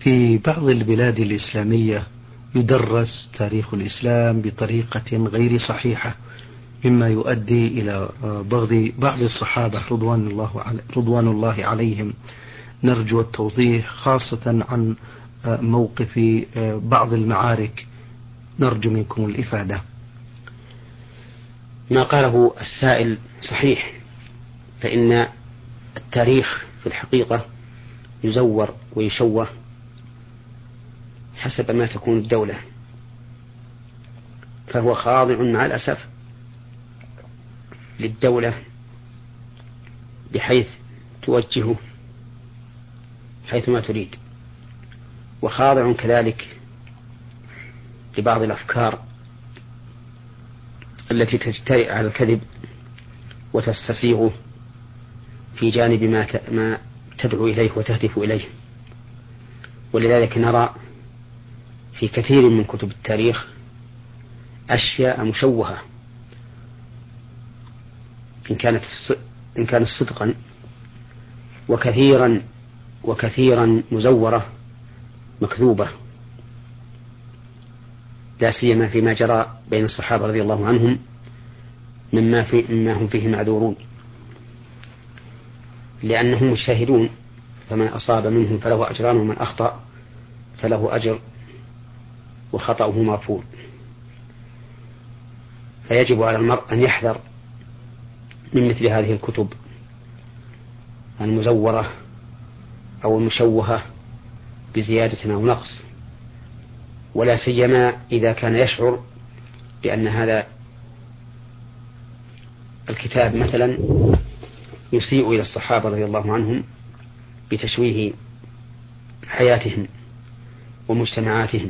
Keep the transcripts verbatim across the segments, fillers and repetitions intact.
في بعض البلاد الإسلامية يدرس تاريخ الإسلام بطريقة غير صحيحة، مما يؤدي إلى بغض بعض الصحابة رضوان الله رضوان الله عليهم. نرجو التوضيح خاصة عن موقف بعض المعارك، نرجو منكم الإفادة. ما قاله السائل صحيح، فإن التاريخ في الحقيقة يزور ويشوه حسب ما تكون الدولة، فهو خاضع مع الأسف للدولة بحيث توجهه حيث ما تريد، وخاضع كذلك لبعض الأفكار التي تجترئ على الكذب وتستسيغه في جانب ما ما تدعو إليه وتهدف إليه. ولذلك نرى في كثير من كتب التاريخ أشياء مشوهة إن كانت إن كانت صدقا، وكثيرا وكثيرا مزورة مكذوبة، لا سيما فيما جرى بين الصحابة رضي الله عنهم مما, في مما هم فيه معذورون، لأنهم مشاهدون، فمن أصاب منهم فله أجران ومن أخطأ فله أجر وخطأه مغفور. فيجب على المرء أن يحذر من مثل هذه الكتب المزورة أو المشوهة بزيادة أو نقص، ولا سيما إذا كان يشعر بأن هذا الكتاب مثلا يسيء إلى الصحابة رضي الله عنهم بتشويه حياتهم ومجتمعاتهم،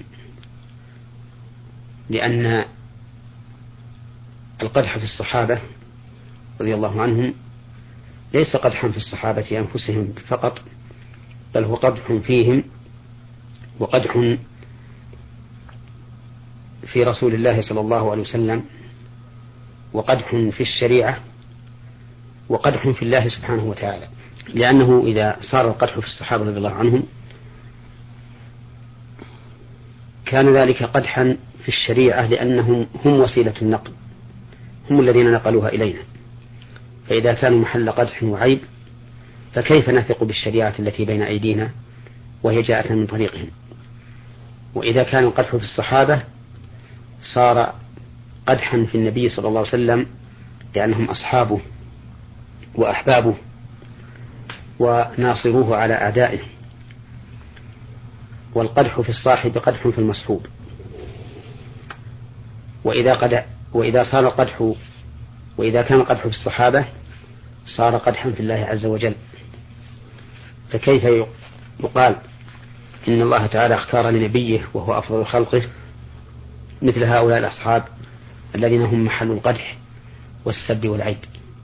لأن القدح في الصحابة رضي الله عنهم ليس قدحا في الصحابة أنفسهم فقط، بل هو قدح فيهم وقدح في رسول الله صلى الله عليه وسلم، وقدح في الشريعة، وقدح في الله سبحانه وتعالى. لأنه إذا صار القدح في الصحابة رضي الله عنهم كان ذلك قدحا في الشريعة، لأنهم هم وسيلة النقل، هم الذين نقلوها إلينا، فإذا كانوا محل قدح وعيب فكيف نثق بالشريعة التي بين أيدينا وهي جاءت من طريقهم؟ وإذا كان القدح في الصحابة صار قدحا في النبي صلى الله عليه وسلم، لأنهم أصحابه وأحبابه وناصروه على أعدائه. والقدح في الصاحب قدح في المصحوب. وإذا, قد وإذا صار القدح وإذا كان القدح في الصحابة صار قدحا في الله عز وجل، فكيف يقال إن الله تعالى اختار لنبيه وهو أفضل خلقه مثل هؤلاء الأصحاب الذين هم محل القدح والسب والعيب؟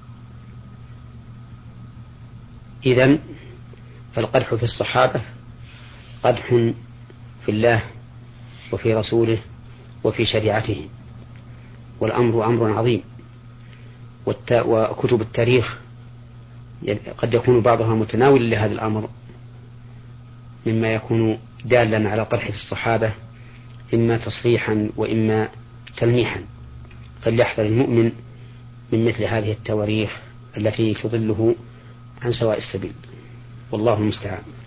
إذن فالقدح في الصحابة قدح في الله وفي رسوله وفي شريعته، والأمر أمر عظيم. وكتب التاريخ قد يكون بعضها متناول لهذا الأمر، مما يكون دالا على قدح في الصحابة إما تصريحا وإما تلميحا، فليحذر المؤمن من مثل هذه التواريخ التي تضله عن سواء السبيل، والله المستعان.